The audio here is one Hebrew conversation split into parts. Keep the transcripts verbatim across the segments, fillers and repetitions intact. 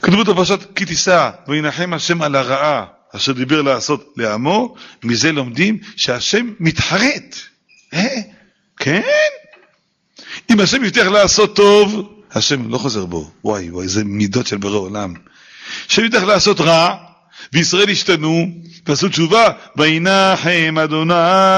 כתוב בפרשת כי תישא, וינחם השם על הרעה אשר דיבר לעשות לעמו. מזה לומדים שהשם מתחרט. אה? כן? אם השם יבטיח לעשות טוב, השם לא חוזר בו. וואי וואי, זה מידות של בורא עולם. השם יבטיח לעשות רע, וישראל השתנו ועשו תשובה, וינחם אדוני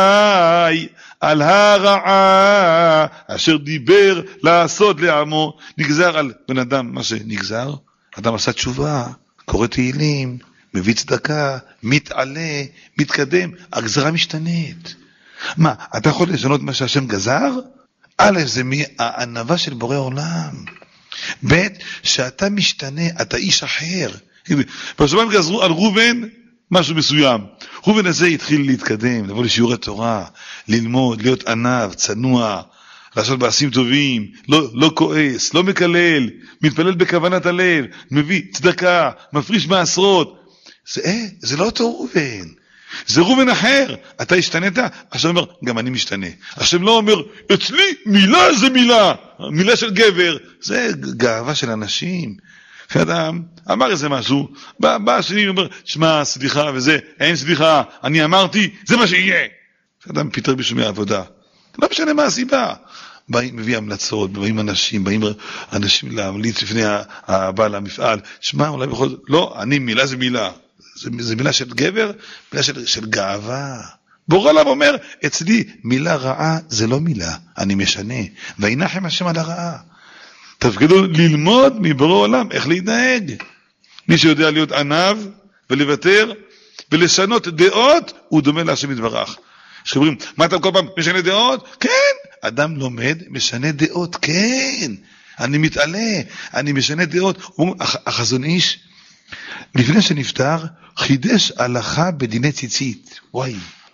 על הרעה אשר דיבר לעשות לעמו. נגזר על בן אדם מה שנגזר. אדם עשה תשובה, קורא תהילים, מביא צדקה, מתעלה, מתקדם, הגזרה משתנית. מה, אתה יכול לשנות מה שהשם גזר? א', זה הענווה של בורא עולם. ב', שאתה משתנה, אתה איש אחר. בשב"ן גזרו על רובן משהו מסוים. רובן הזה התחיל להתקדם, לבוא לשיעורי תורה, ללמוד, להיות ענב, צנוע, לעשות מעשים טובים, לא, לא כועס, לא מקלל, מתפלל בכוונת הלב, מביא צדקה, מפריש מעשרות. זה, אה, זה לא אותו רובן. זה רובן אחר. אתה השתנית? השם אומר, גם אני משתנה. השם לא אומר, אצלי מילה זה מילה. מילה של גבר. זה גאווה של אנשים. ואדם אמר איזה משהו, בא, בא השני אומר, שמע, סליחה וזה, אין סליחה, אני אמרתי, זה מה שיהיה. ואדם פיטר בשומי העבודה. לא משנה מה הסיבה. באים, מביא המלצות, באים אנשים, באים אנשים להמליץ לפני הבעל המפעל. שמע, אולי בכל זאת, לא, אני מילה זה מילה. זה, זה מילה של גבר, מילה של, של גאווה. בורא עליו אומר, אצלי מילה רעה זה לא מילה, אני משנה. וינחם השם על הרעה. תפקידו ללמוד מבורא עולם איך להתנהג. מי שיודע להיות ענב ולוותר ולשנות דעות, הוא דומה להשם יתברך. שאומרים, מה אתה כל פעם משנה דעות? כן, אדם לומד, משנה דעות, כן. אני מתעלה, אני משנה דעות. החזון איש, לפני שנפטר, חידש הלכה בדיני ציצית. וואי.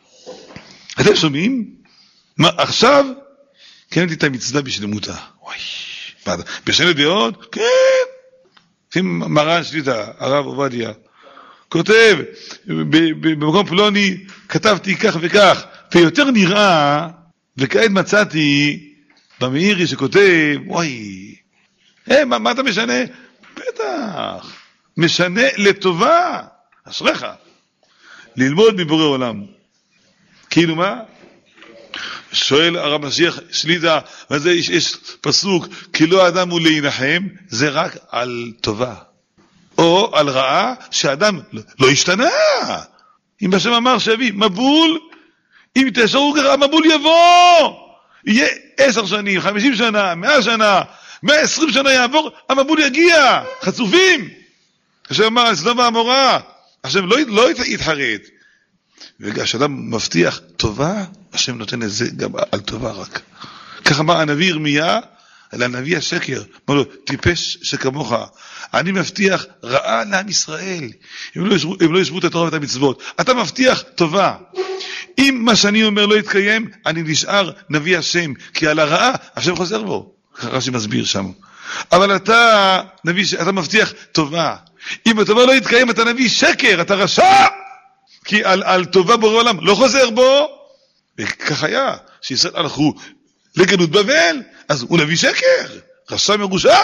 אתם שומעים? מה, עכשיו, כן, את המצווה בשלמותה. וואי. בשנה דעות? כן. לפעמים מרן שליטה, הרב עובדיה, כותב, במקום פלוני, כתבתי כך וכך, ויותר נראה, וכעת מצאתי, במאירי שכותב, וואי, hey, מה, מה אתה משנה? בטח, משנה לטובה, אשריך, ללמוד מבורא עולם. כאילו מה? שואל הרב משיח שליטה, וזה יש, יש פסוק, כי לא האדם הוא להינחם, זה רק על טובה. או על רעה, שהאדם לא, לא השתנה. אם השם אמר שיביא מבול, אם תשארו ככה, המבול יבוא. יהיה עשר שנים, חמישים שנה, מאה שנה, מאה עשרים שנה יעבור, המבול יגיע. חצופים. השם אמר, סדום ועמורה. השם לא, לא יתחרט. וכשאדם מבטיח טובה, השם נותן את זה גם על טובה רק. כך אמר הנביא ירמיה, על הנביא השקר, אמר לו, טיפש שכמוך, אני מבטיח רעה לעם ישראל, הם לא ישבו, הם לא ישבו את התורה ואת המצוות, אתה מבטיח טובה. אם מה שאני אומר לא יתקיים, אני נשאר נביא השם, כי על הרעה השם חוזר בו, רש"י מסביר שם. אבל אתה, נביא, אתה מבטיח טובה. אם הטובה לא יתקיים, אתה נביא שקר, אתה רשע. כי על, על טובה בורא עולם לא חוזר בו. וכך היה, שישראל הלכו לגלות בבל, אז הוא נביא שקר, רשע מרושע,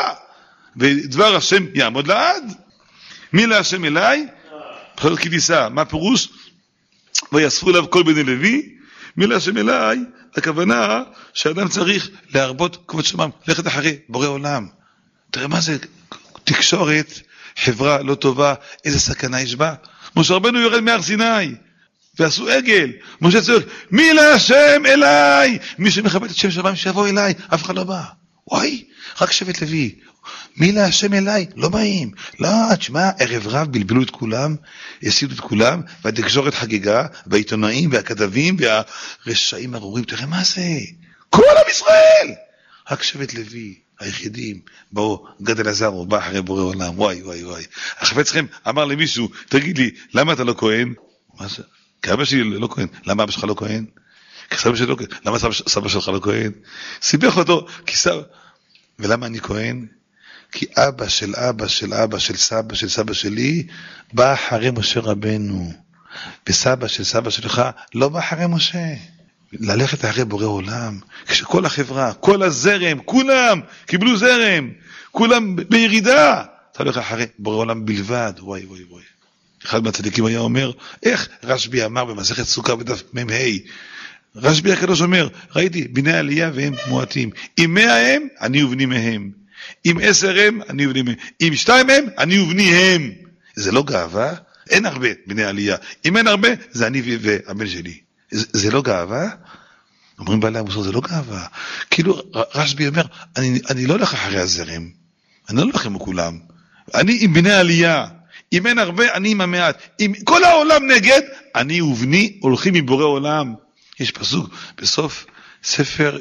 ודבר השם יעמוד לעד. מי להשם אליי? בכל כי תישא, מה פירוש? ויאספו אליו כל בני לוי. מי להשם אליי? הכוונה שאדם צריך להרבות כבוד שמם, ללכת אחרי בורא עולם. תראה מה זה תקשורת, חברה לא טובה, איזה סכנה יש בה. משה רבנו יורד מהר סיני, ועשו עגל. משה צועק, מי להשם אליי? מי שמכבד את שם שמיים שיבוא אליי, אף אחד לא בא. וואי, רק שבט לוי. מי להשם אליי? לא באים. לא, תשמע, ערב רב בלבלו את כולם, הסידו את כולם, והתקשורת חגיגה, והעיתונאים והכתבים והרשעים ארורים, תראה מה זה? כל עם ישראל! רק שבט לוי, היחידים, באו, גד אלעזר, בא אחרי בורא עולם, וואי וואי וואי. החפץ לכם אמר למישהו, תגיד לי, למה אתה לא כהן? מה זה? כי אבא שלי לא כהן. למה אבא שלך לא כהן? כי סבא שלי לא כהן. למה סבא, סבא שלך לא כהן? סיבך אותו, כי סבא... ולמה אני כהן? כי אבא של אבא של אבא של סבא של סבא שלי, בא אחרי משה רבנו. וסבא של סבא שלך לא בא אחרי משה. ללכת אחרי בורא עולם, כשכל החברה, כל הזרם, כולם קיבלו זרם, כולם בירידה, אתה הולך אחרי בורא עולם בלבד. וואי וואי וואי. אחד מהצדיקים היה אומר, איך רשב"י אמר במסכת סוכה בדף מ"ה, רשב"י הקדוש אומר, ראיתי, בני עלייה והם מועטים. אם מאה הם, אני ובני מהם. אם עשר הם, אני ובני מהם. אם שתיים הם, אני ובני הם. זה לא גאווה? אין הרבה בני עלייה. אם אין הרבה, זה אני והבן שלי. זה, זה לא גאווה? אומרים בעלי המוסר, זה לא גאווה. כאילו, רשב"י אומר, אני, אני לא הולך אחרי הזרם. אני לא הולך עם כולם. אני עם בני עלייה. אם אין הרבה, אני עם המעט. אם כל העולם נגד, אני ובני הולכים עם בורא עולם. יש פסוק בסוף ספר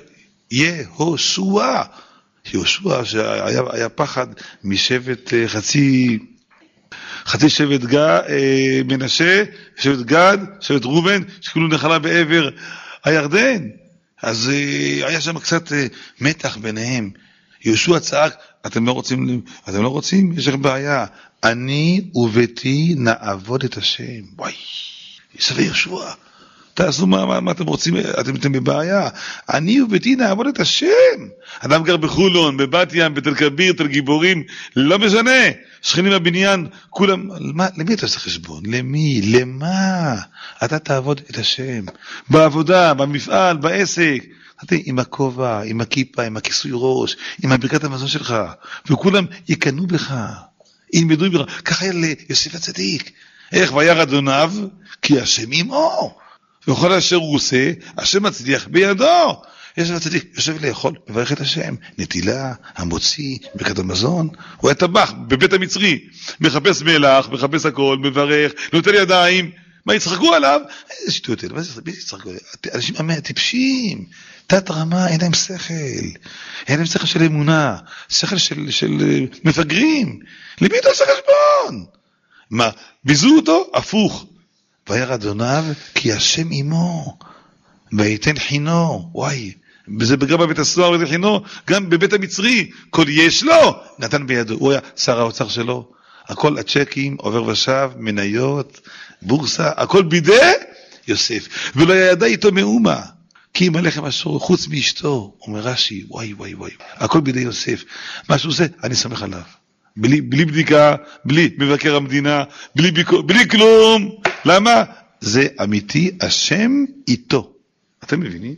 יהושע. יהושע שהיה היה פחד משבט חצי חצי שבט גד, מנשה, שבט גד, שבט רובן, שכאילו נחלה בעבר הירדן. אז היה שם קצת מתח ביניהם. יהושע צעק, אתם לא רוצים, אתם לא רוצים? יש לכם בעיה. אני וביתי נעבוד את השם. וואי, יסבי יהושע. תעשו מה, מה, מה אתם רוצים, אתם אתם בבעיה. אני וביתי נעבוד את השם. אדם גר בחולון, בבת ים, בתל כביר, תל גיבורים, לא משנה. שכנים בבניין, כולם, מה, למי אתה עושה חשבון? למי? למה? אתה תעבוד את השם. בעבודה, במפעל, בעסק. אתה עם הכובע, עם הכיפה, עם הכיסוי ראש, עם הברכת המזון שלך. וכולם יקנו בך. ילמדו בך. ככה היה ליוסף הצדיק. איך וירא אדוניו? כי השם עמו. וכל אשר הוא עושה, השם מצליח בידו. יוסף הצדיק יושב לאכול, מברך את השם, נטילה, המוציא, ברכת המזון. הוא היה טבח בבית המצרי, מחפש מלח, מחפש הכל, מברך, נוטל ידיים. מה יצחקו עליו? איזה שטויות אלה, מה זה יצחקו עליו? אנשים טיפשים, תת רמה, אין להם שכל. אין להם שכל של אמונה, שכל של, של מפגרים. למי אתה עושה חשבון? מה, ביזו אותו? הפוך. וירא אדוניו כי השם עמו, ויתן חינו. וואי, זה גם בבית הסוהר ויתן חינו, גם בבית המצרי, כל יש לו, נתן בידו. הוא היה שר האוצר שלו, הכל הצ'קים, עובר ושב, מניות, בורסה, הכל בידי יוסף. ולא ידע איתו מאומה, כי אם הלחם אשור, חוץ מאשתו, אומר רש"י, וואי וואי וואי, הכל בידי יוסף. מה שהוא עושה, אני סומך עליו. בלי, בלי בדיקה, בלי מבקר המדינה, בלי, ביקור, בלי כלום. למה? זה אמיתי, השם איתו. אתם מבינים?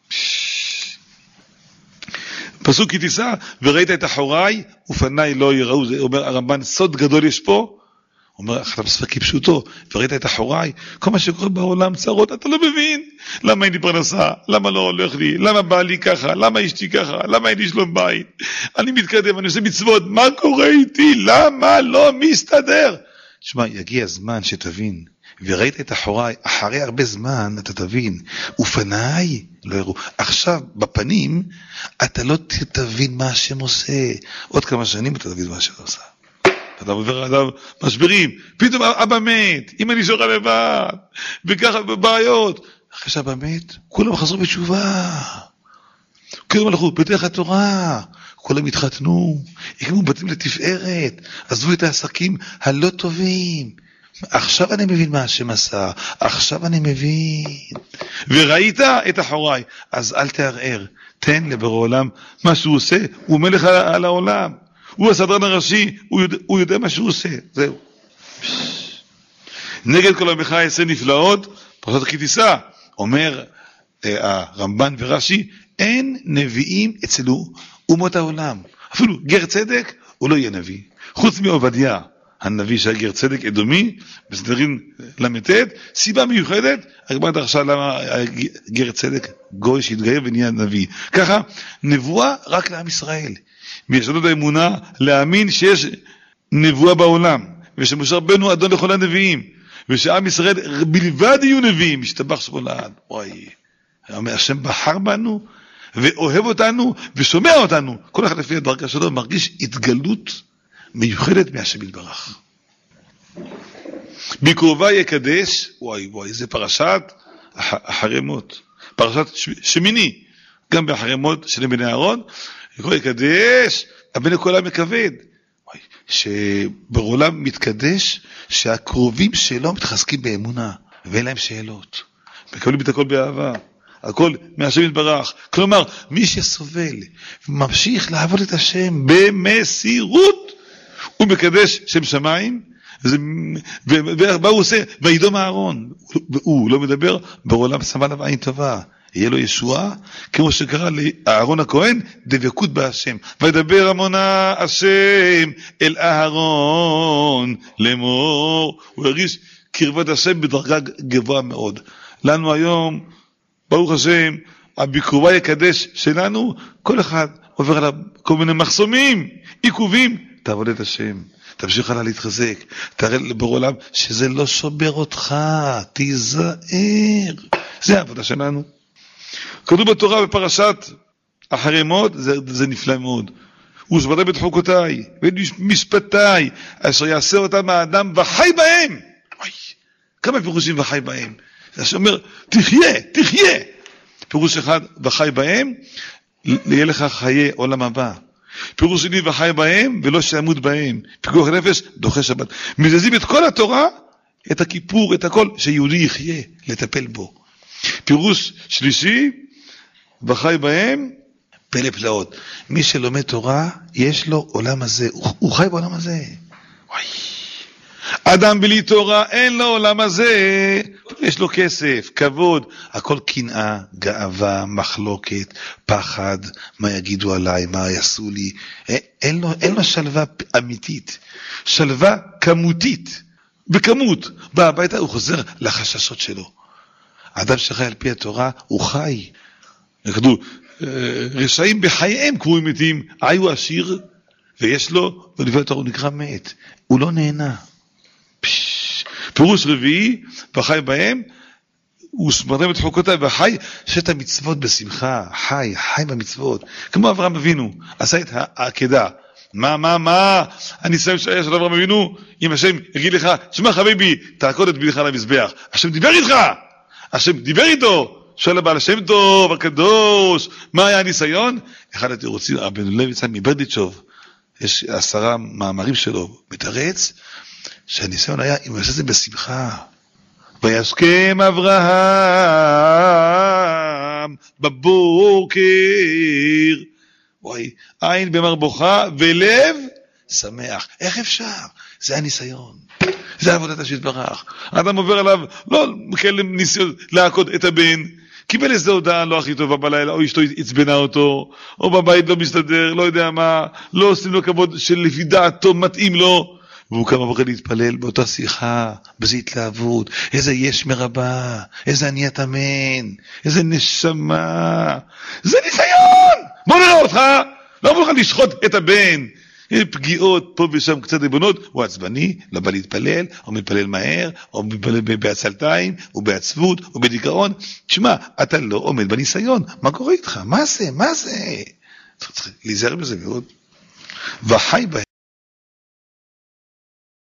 פסוק כי תישא, וראית את אחוריי, ופניי לא יראו. זה אומר הרמב"ן, סוד גדול יש פה. אומר, אחת הפסוק כפשוטו, וראית את אחוריי, כל מה שקורה בעולם צרות, אתה לא מבין. למה אין לי פרנסה? למה לא הולך לי? למה בא לי ככה? למה אשתי ככה? למה אין לי שלום בית? אני מתקדם, אני עושה מצוות, מה קורה איתי? למה לא מסתדר? תשמע, יגיע הזמן שתבין, וראית את אחוריי, אחרי הרבה זמן אתה תבין, ופניי לא יראו. עכשיו, בפנים, אתה לא תבין מה השם עושה. עוד כמה שנים אתה תבין מה השם עושה. אתה עובר עליו משברים, פתאום אבא מת, אמא נשארה לבד, וככה בבעיות. אחרי שאבא מת, כולם חזרו בתשובה. כולם הלכו בדרך התורה, כולם התחתנו, הקימו בתים לתפארת, עזבו את העסקים הלא טובים. עכשיו אני מבין מה השם עשה, עכשיו אני מבין. וראית את אחוריי, אז אל תערער, תן לבורא עולם מה שהוא עושה, הוא מלך על, על העולם. הוא הסדרן הראשי, הוא יודע, הוא יודע מה שהוא עושה, זהו. נגד כל עמך יעשה נפלאות, פרשת כי תישא, אומר אה, הרמב"ן ורש"י, אין נביאים אצלו אומות העולם. אפילו גר צדק, הוא לא יהיה נביא. חוץ מעובדיה, הנביא שהיה גר צדק אדומי, בסדרין למתת, סיבה מיוחדת, הגמרא דרשה למה גר צדק גוי שהתגייר ונהיה נביא. ככה, נבואה רק לעם ישראל. מיסודות האמונה להאמין שיש נבואה בעולם, ושמשה רבנו אדון לכל הנביאים, ושעם ישראל בלבד יהיו נביאים, משתבח שמו לעד. וואי, השם בחר בנו, ואוהב אותנו, ושומע אותנו. כל אחד לפי הדרגה שלו מרגיש התגלות מיוחדת מהשם יתברך. בקרובה יקדש, וואי וואי, זה פרשת החרמות, פרשת שמיני, גם בחרמות של בני אהרון, יקרוא יקדש, הבן כל העם מכבד. שבעולם מתקדש, שהקרובים שלו מתחזקים באמונה, ואין להם שאלות. מקבלים את הכל באהבה. הכל מהשם יתברך. כלומר, מי שסובל, ממשיך לעבוד את השם במסירות, הוא מקדש שם שמיים, ומה הוא עושה? וידום אהרון, הוא לא מדבר, בעולם שמה עליו עין טובה, יהיה לו ישועה, כמו שקרא לאהרון הכהן, דבקות בהשם. וידבר עמונה השם אל אהרון לאמור, הוא הרגיש קרבת השם בדרגה גבוהה מאוד. לנו היום, ברוך השם, הביקורי הקדש שלנו, כל אחד עובר עליו כל מיני מחסומים, עיכובים, תעבוד את השם. תמשיך הלאה להתחזק, תראה בעולם שזה לא שובר אותך, תיזהר. זה העבודה שלנו. כתוב בתורה בפרשת אחרי מות, זה, זה נפלא מאוד. ושמרתם את חוקותיי ואת משפטיי, אשר יעשה אותם האדם וחי בהם. אוי, כמה פירושים וחי בהם? זה שאומר, תחיה, תחיה. פירוש אחד, וחי בהם, יהיה לך חיי עולם הבא. פירוש שני, וחי בהם, ולא שימות בהם. פיקוח נפש, דוחה שבת. מזזים את כל התורה, את הכיפור, את הכל, שיהודי יחיה, לטפל בו. פירוש שלישי, וחי בהם, פלא פלאות. מי שלומד תורה, יש לו עולם הזה, הוא, הוא חי בעולם הזה. וואי. אדם בלי תורה, אין לו עולם הזה, יש לו כסף, כבוד, הכל קנאה, גאווה, מחלוקת, פחד, מה יגידו עליי, מה יעשו לי, אין לו, אין לו שלווה אמיתית, שלווה כמותית, בכמות, בא הביתה, הוא חוזר לחששות שלו. האדם שחי על פי התורה, הוא חי, כתוב, רשעים בחייהם קרויים מתים, היו עשיר, ויש לו, ולפי התורה הוא נקרא מת, הוא לא נהנה. פירוש רביעי, וחי בהם, ושמרתם את חוקותיי, וחי שאת המצוות בשמחה, חי, חי במצוות, כמו אברהם אבינו, עשה את העקדה. מה, מה, מה, הניסיון שהיה של אברהם אבינו, אם השם יגיד לך, שמע חביבי, תעקוד את בנך על המזבח, השם דיבר איתך, השם דיבר איתו, שואל הבעל השם טוב, הקדוש, מה היה הניסיון? אחד התירוצים, הבן לוי יצא מברדיצ'וב, יש עשרה מאמרים שלו, מתרץ, שהניסיון היה, אם הוא יעשה את זה בשמחה, וישכם אברהם בבוקר, וואי, עין במרבוכה ולב שמח. איך אפשר? זה הניסיון, זה עבודת השם יתברך. האדם עובר עליו, לא כאלה ניסיון לעקוד את הבן, קיבל איזו הודעה לא הכי טובה בלילה, או אשתו הצבנה אותו, או בבית לא מסתדר, לא יודע מה, לא עושים לו כבוד שלפי דעתו מתאים לו, והוא קם בבוקר להתפלל באותה שיחה, באיזו התלהבות, איזה יש מרבה, איזה אני אתאמן, איזה נשמה, זה ניסיון! בוא נראה אותך, לא אמרו לך לשחוט את הבן, פגיעות פה ושם קצת ריבונות, הוא עצבני, לא בא להתפלל, או מתפלל מהר, או מתפלל בעצלתיים, או בעצבות, או בדיכאון. תשמע, אתה לא עומד בניסיון, מה קורה איתך? מה זה? מה זה? צריך להיזהר בזה מאוד. וחי בהם.